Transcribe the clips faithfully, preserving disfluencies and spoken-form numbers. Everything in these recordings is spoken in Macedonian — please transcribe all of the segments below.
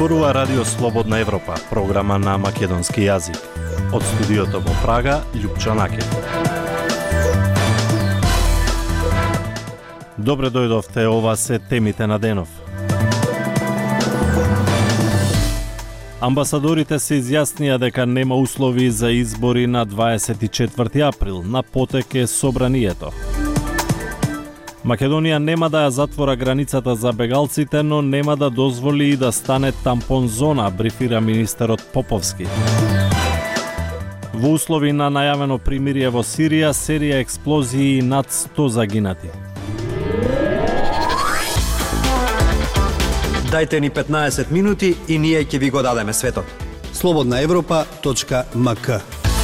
Зборува Радио Слободна Европа, програма на македонски јазик. Од студиото во Прага, Љупчо Накев. Добре дојдовте, ова се темите на денов. Амбасадорите се изјаснија дека нема услови за избори на дваесет и четврти април, на потек е собранието. Македонија нема да ја затвора границата за бегалците, но нема да дозволи и да стане тампон зона, брифира министерот Поповски. Во услови на најавено примирие во Сирија, серија експлозии и над сто загинати. Дајте ни петнаесет минути и ние ќе ви го дадеме светот. слободна европа точка ем ка.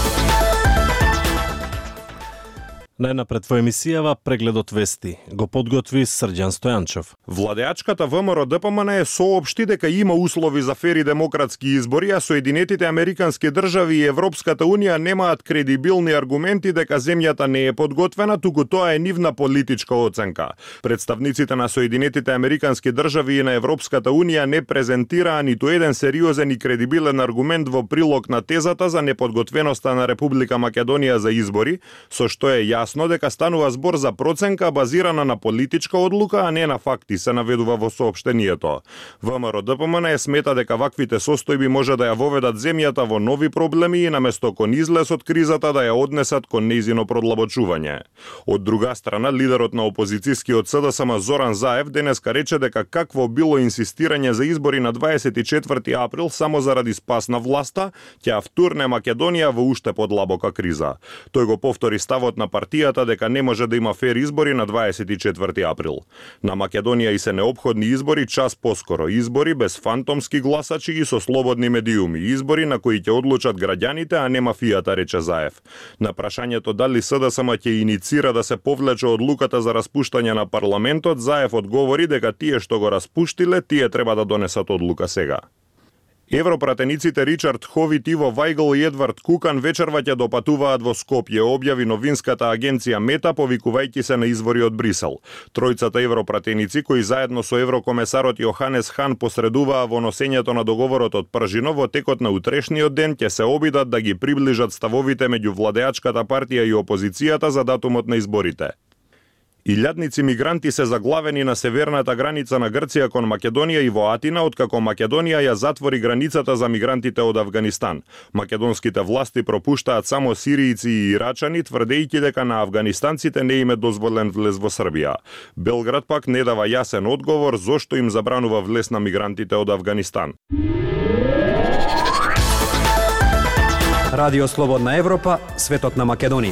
Најнапред во емисијава прегледот вести го подготви Срđan Стојанчов. Владеачката ВМРО-ДПМН соопшти дека има услови за фери демократски избори, а Соединетите Американски држави и Европската унија немаат кредибилни аргументи дека земјата не е подготвена, туку тоа е нивна политичка оценка. Представниците на Соединетите Американски држави и на Европската унија не презентираа ниту еден сериозен и кредибилен аргумент во прилог на тезата за неподготвеноста на Република Македонија за избори, со што е јасно дека станува збор за проценка базирана на политичка одлука, а не на факти, се наведува во соопштението. ВМРО-ДПМН смета дека ваквите состојби може да ја воведат земјата во нови проблеми и наместо кон излез од кризата да ја однесат кон нејзино продлабочување. Од друга страна, лидерот на опозицијскиот СДСМ Зоран Заев денеска рече дека какво било инсистирање за избори на дваесет и четврти април само заради спас на власта, ќе ја втурне Македонија во уште подлабока криза. Тој го повтори ставот на партија дека не може да има фер избори на дваесет и четврти април. На Македонија и се неопходни избори час поскоро, избори без фантомски гласачи и со слободни медиуми, избори на кои ќе одлучат граѓаните, а не мафијата, рече Заев. На прашањето дали СДСМ ќе иницира да се повлече одлуката за распуштање на парламентот, Заев одговори дека тие што го распуштиле, тие треба да донесат одлука сега. Европратениците Ричард Ховит, Иво Вајгл и Едвард Кукан вечерва ќе допатуваат во Скопје, објави новинската агенција Мета, повикувајќи се на извори од Брисел. Тројцата европратеници, кои заедно со еврокомесарот Јоханес Хан посредуваа во носењето на договорот од Пржино, во текот на утрешниот ден ќе се обидат да ги приближат ставовите меѓу владеачката партија и опозицијата за датумот на изборите. Илјадници мигранти се заглавени на северната граница на Грција кон Македонија и во Атина, откако Македонија ја затвори границата за мигрантите од Авганистан. Македонските власти пропуштаат само сиријци и ирачани, тврдејќи дека на авганистанците не им е дозволен влез во Србија. Белград пак не дава јасен одговор зошто им забранува влез на мигрантите од Авганистан. Радио Слободна Европа, светот на Македонија.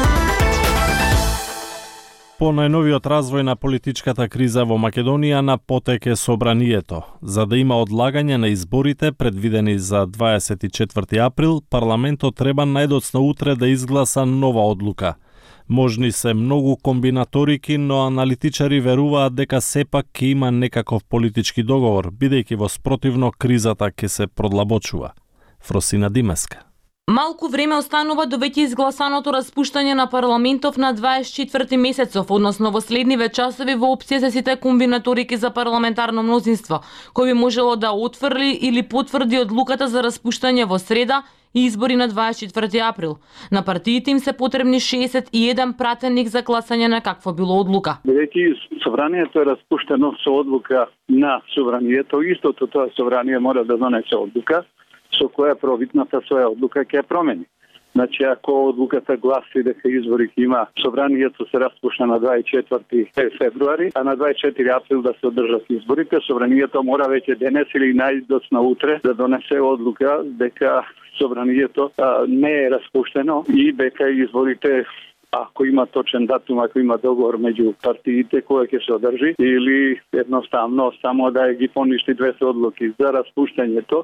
По најновиот развој на политичката криза во Македонија на потек е собранието. За да има одлагање на изборите предвидени за дваесет и четврти април, парламентот треба најдоцна утре да изгласа нова одлука. Можни се многу комбинаторики, но аналитичари веруваат дека сепак ќе има некаков политички договор, бидејќи во спротивно кризата ќе се продлабочува. Фросина Димеска. Малку време останува до веќе изгласаното распуштање на парламентов на дваесет и четврти месецов, односно во следниве часови во опција се сите комбинаторики за парламентарно мнозинство, кој би можело да отфрли или потврди одлуката за распуштање во среда и избори на дваесет и четврти април. На партиите им се потребни шеесет и еден пратеник за гласање на каква било одлука. Бидејќи собранието е распуштено со одлука на собранието, истото тоа собрание мора да донесе одлука со која провидната своја одлука ќе промени. Значи, ако одлуката гласи дека избори ќе има, собранието се распушта на дваесет и четврти февруари, а на дваесет и четврти април да се одржат изборите, собранието мора веќе денес или најдоцна утре да донесе одлука дека собранието а, не е распуштено и дека изборите, ако има точен датум, ако има договор меѓу партиите која ќе се одржи, или едноставно само да ги поништи двете одлуки за распуштањето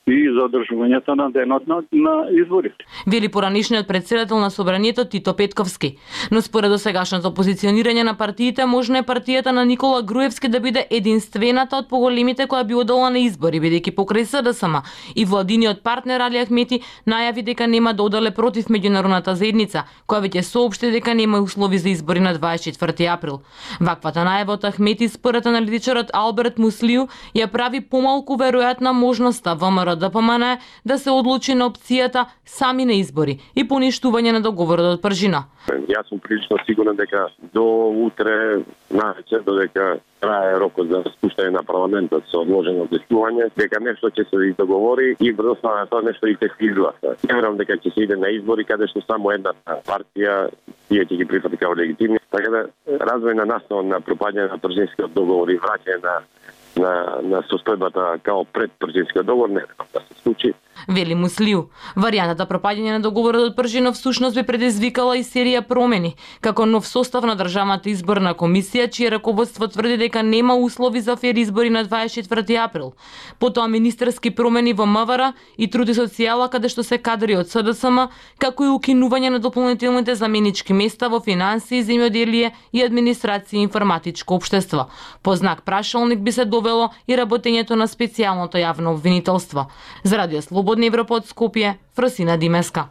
и за одржувањето на денот на, на изборите. Вели поранишниот председател на собранието Тито Петковски. Но според досегашното позиционирање на партиите, можно е партијата на Никола Груевски да биде единствената од поголемите која би одела на избори, бидејќи покрај СДСМ и владиниот партнер Али Ахмети најави дека нема да оделе против меѓународната заедница, која веќе соопшти дека нема услови за избори на дваесет и четврти април. Ваквата најава од Ахмети според аналитичарот Алберт Муслију ја прави помалку веројатна можноста ВМРО Д П М Н да се одлучи на опцијата сами на избори и поништување на договорот од пржина. Јас сум прилично сигурен дека до утре навечер, додека трае рокот за распуштање на парламентот со одложено гласување, дека нешто ќе се договори и врз на тоа нешто и ќе се изгласа. Не верувам дека ќе се иде на избори каде што само една партија тие ќе ги прифати како легитимни. Така да развојна наснова на пропаѓање на пржинскиот договор и враќање на на на состојбата као пред пржинскиот договор не да се случи. Вели Муслију, варијантата пропаѓање на договорот од Пржинов всушност би предизвикала и серија промени, како нов состав на државната изборна комисија, чие раководство тврди дека нема услови за фер избори на дваесет и четврти април. Потоа министерски промени во М В Р и труд и социјала, каде што се кадри од СДСМ, како и укинување на дополнителните заменички места во финансии, земјоделие и администрација и информатичко општество. По знак прашалник би се довело и работењето на специјалното јавно обвинителство. За Радио Слободна Европа од Скопје, Фросина Димеска.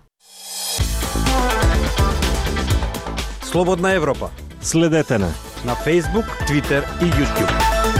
Слободна Европа. Следете на на Facebook, Twitter и YouTube.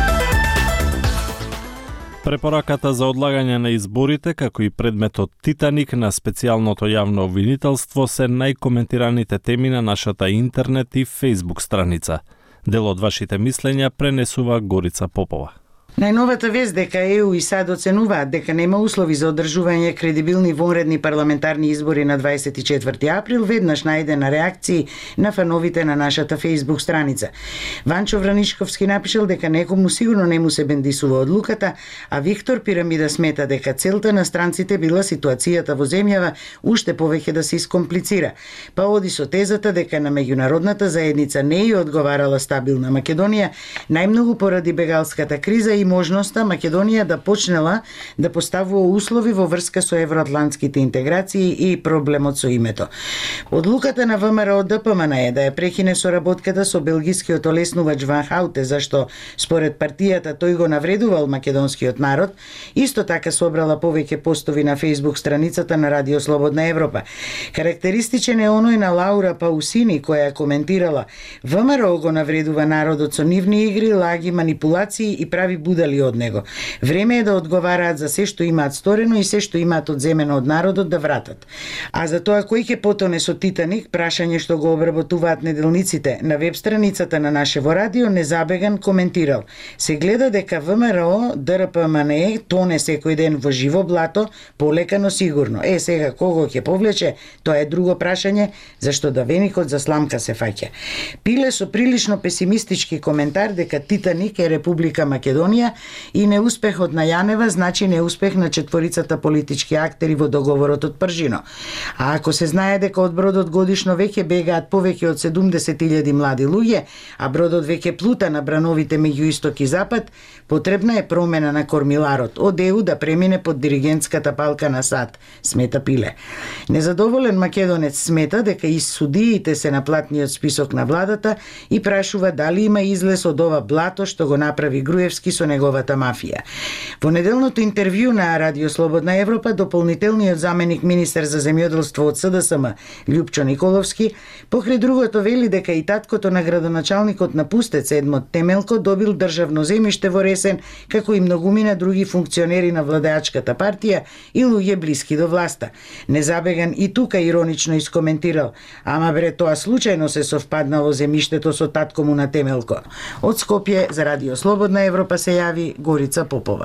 Препораката за одлагање на изборите, како и предметот Титаник на специјалното јавно обвинителство се најкоментираните теми на нашата интернет и Facebook страница. Дел од вашите мислења пренесува Горица Попова. Најновата вест дека Е У и САД оценуваат дека нема услови за одржување кредибилни вонредни парламентарни избори на дваесет и четврти април веднаш најде на реакции на фановите на нашата Facebook страница. Ванчо Вранишковски напишал дека некому сигурно не му се бендисува одлуката, а Виктор Пирамида смета дека целта на странците била ситуацијата во земјава уште повеќе да се искомплицира, па оди со тезата дека на меѓународната заедница не ја одговарала стабилна Македонија, најмногу поради бегалската криза и можноста Македонија да почнела да поставува услови во врска со евроатлантските интеграции и проблемот со името. Одлуката на ВМРО Д П М Н е да ја прекине соработката со белгискиот олеснувач Ван Хауте, зашто според партијата тој го навредувал македонскиот народ, исто така собрала повеќе постови на Facebook страницата на Радио Слободна Европа. Карактеристичен е оној на Лаура Паусини, која коментирала: ВМРО го навредува народот со нивни игри, лаги, манипулации и прави будали од него. Време е да одговараат за се што имаат сторено и се што имаат одземено од народот да вратат. А за тоа кој ќе потоне со Титаник, прашање што го обработуваат неделниците на веб страницата на нашево радио, Незабеган коментирал: се гледа дека ВМРО Д Р П М Н тоне секој ден во живо блато, полека но сигурно. Е, сега кого ќе повлече, тоа е друго прашање, зашто давеникот за сламка се фаќа. Пиле со прилично песимистички коментар дека Титаник е Република Македонија и неуспехот на Јанева значи неуспех на четворицата политички актери во договорот од Пржино. А ако се знае дека од бродот годишно веќе бегаат повеќе од седумдесет илјади млади луѓе, а бродот веќе плута на брановите меѓу исток и запад, потребна е промена на кормиларот од Е У да премине под диригентската палка на САД, смета Пиле. Незадоволен македонец смета дека и судиите се на платниот список на владата и прашува дали има излез од ова блато што го направи Груевски со неговата мафија. Во неделното интервју на Радио Слободна Европа, дополнителниот заменик министер за земјоделство од С Д С М, Љупчо Николовски, покрај другото вели дека и таткото на градоначалникот на Пустец, Едмот Темелко, добил државно земјиште во Ресен, како и многумина други функционери на владеачката партија и луѓе блиски до власта. Незабеган и тука иронично искоментирал: ама бре, тоа случајно се совпаднало земјиштето со татко му на Темелко. Од Скопје за Радио Слободна Европа се јави Горица Попова.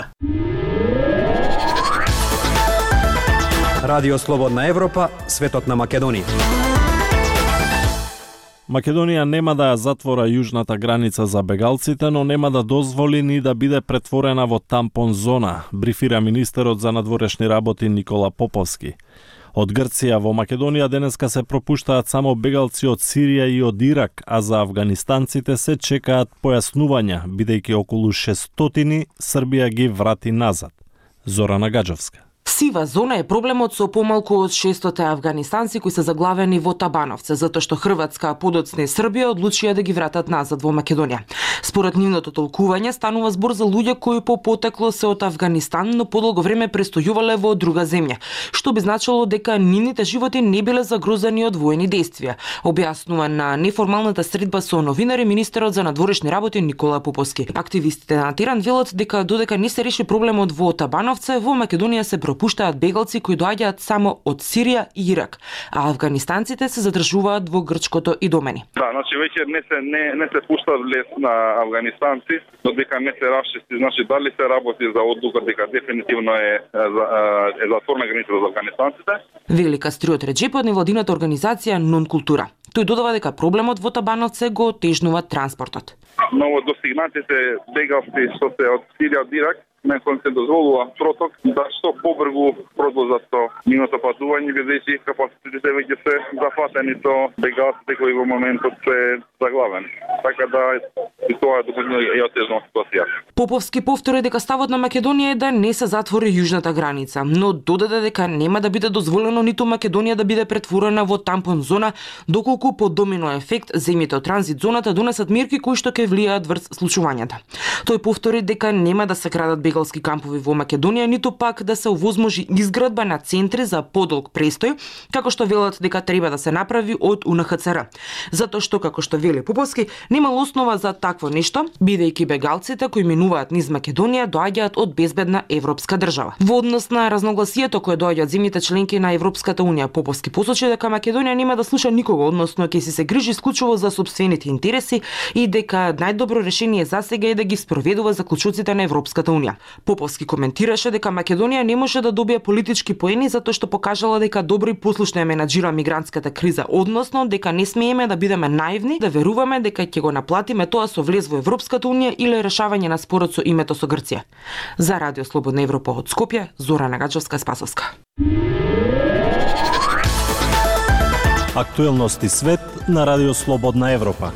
Радио Слободна Европа, светот на Македонија. Македонија нема да ја затвора јужната граница за бегалците, но нема да дозволи ни да биде претворена во тампон зона, брифира министерот за надворешни работи Никола Поповски. Од Грција во Македонија денеска се пропуштаат само бегалци од Сирија и од Ирак, а за афганистанците се чекаат појаснувања, бидејќи околу шестстотини Србија ги врати назад. Зорана Гаджовска. Сива зона е проблемот со помалку од шестстотини афганистанци кои се заглавени во Табановце, затоа што Хрватска, подоцна Србија одлучија да ги вратат назад во Македонија. Според нивното толкување станува збор за луѓе кои по потекло се од Афганистан, но подолго време престојувале во друга земја, што би значило дека нивните животи не биле загрозени од воени действија, објаснува на неформалната средба со новинари министерот за надворешни работи Никола Поповски. Активистите на Тиран велат дека додека не се реши проблемот во Табановце, во Македонија се пропуштаат бегалци кои доаѓаат само од Сирија и Ирак, а афганистанците се задржуваат во Грчкото и домени. Да, значи веќе не се не не се пушта влез на афганистанци, додека не се расчисти, значи дали се работи за одлука дека дефинитивно е е затворена граница за афганистанците. Вели Кастриот Реджепи од невладината организација Нон-култура. Тој додава дека проблемот во Табановце го тежнува транспортот. Ново достигнатите бегалци што се од Сирија од Ирак некој се дозволува проток да што побрзо продолжат со нивното патување, бидејќи капацитетите веќе се зафатени со бегалците кои во моментот се заглавени. Така да и тоа е допълнително и отежна ситуација. Поповски повтори дека ставот на Македонија е да не се затвори јужната граница, но додаде дека нема да биде дозволено ниту Македонија да биде претворена во тампон зона, доколку по домино ефект земјите од транзит зоната донесат мерки кои што ќе влијаат врз случувањата. Тој повтори дека нема да се крадат бегалски кампови во Македонија, ниту пак да се овозможи изградба на центри за подолг престој, како што велат дека треба да се направи од У Н Х Ц Р. Затоа што, како што вели Поповски, нема основа за такво нешто, бидејќи бегалците кои минуваат низ Македонија доаѓаат од безбедна европска држава. Во однос на разногласието кое доаѓа од земјите членки на Европската унија, Поповски посочи дека Македонија нема да слуша никого, односно ќе си се грижи исклучиво за сопствените интереси и дека најдобро решение за сега е да ги спроведува заклучоците на Европската унија. Поповски коментираше дека Македонија не може да добие политички поени затоа што покажала дека добро и послушно ја менаџира мигрантската криза, односно дека не смееме да бидеме наивни, да веруваме дека ќе го наплатиме тоа со влез во Европската унија или решавање на спорот со името со Грција. За Радио Слободна Европа од Скопје, Зора Нагаджовска-Спасовска. Актуелности свет на Радио Слободна Европа.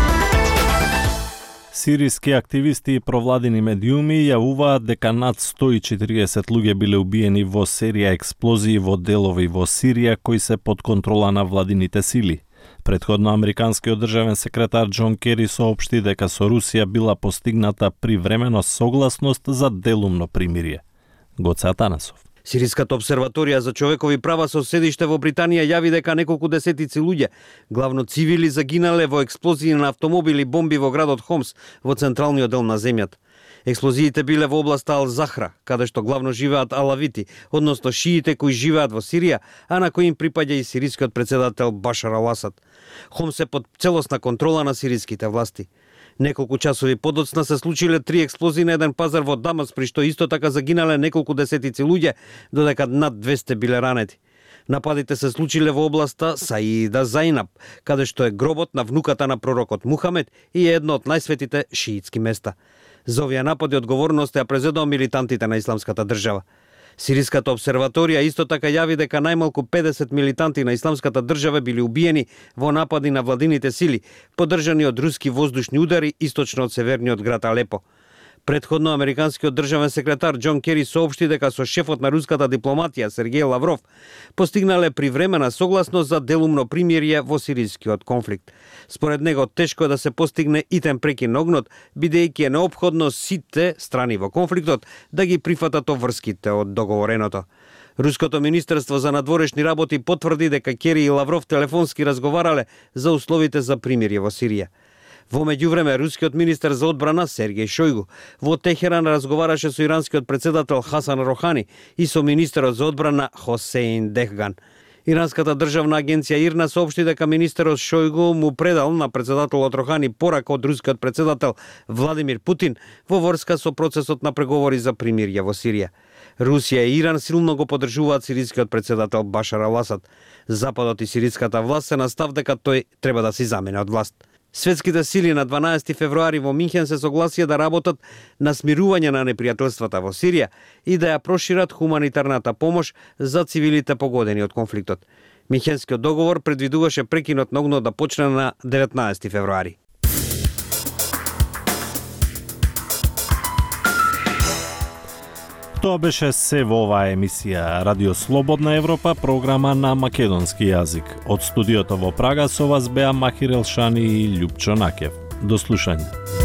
Сириски активисти и провладини медиуми јавуваат дека над сто и четириесет луѓе биле убиени во серија експлозии во делови во Сирија кои се под контрола на владините сили. Претходно американскиот државен секретар Џон Кери соопшти дека со Русија била постигната привремено согласност за делумно примирие. Гоце Атанасов. Сириската обсерваторија за човекови права со седиште во Британија јави дека неколку десетици луѓе, главно цивили, загинале во експлозии на автомобили и бомби во градот Хомс во централниот дел на земјата. Експлозиите биле во областа Ал-Захра, каде што главно живеат алавити, односно шиите кои живеат во Сирија, а на кои им припаѓа и сирискиот председател Башар Ал-Асад. Хомс е под целосна контрола на сириските власти. Неколку часови подоцна се случиле три експлозии на еден пазар во Дамас, при што исто така загинале неколку десетици луѓе, додека над двесте биле ранети. Нападите се случиле во областа Саида Зајнаб, каде што е гробот на внуката на пророкот Мухамед и е едно од најсветите шиитски места. За овие напади одговорност ја презедоа милитантите на Исламската држава. Сириската обсерваторија исто така јави дека најмалку педесет милитанти на Исламската држава били убиени во напади на владините сили, поддржани од руски воздушни удари источно од северниот град Алепо. Претходно американскиот државен секретар Џон Кери соопшти дека со шефот на руската дипломатија Сергеј Лавров постигнале привремена согласност за делумно примирие во сирискиот конфликт. Според него тешко е да се постигне итен прекин на огнот, бидејќи е неопходно сите страни во конфликтот да ги прифатат обврските од договореното. Руското министерство за надворешни работи потврди дека Кери и Лавров телефонски разговарале за условите за примирие во Сирија. Во меѓувреме, рускиот министер за одбрана Сергеј Шојгу во Техеран разговараше со иранскиот председател Хасан Рохани и со министерот за одбрана Хосейн Дехган. Иранската државна агенција ИРНА соопшти дека министерот Шојгу му предал на председателот Рохани порака од рускиот председател Владимир Путин во врска со процесот на преговори за примирие во Сирија. Русија и Иран силно го поддржуваат сирискиот председател Башар Ал-Асад. Западот и сириската власт се на став дека тој треба да се замени од власт. Светските сили на дванаести февруари во Минхен се согласија да работат на смирување на непријателствата во Сирија и да ја прошират хуманитарната помош за цивилите погодени од конфликтот. Минхенскиот договор предвидуваше прекинот на огнот да почне на деветнаести февруари. Тоа беше се во оваа емисија Радио Слободна Европа, програма на македонски јазик. Од студиото во Прага со вас беа Махир Елшани и Љупчо Накев. До слушање.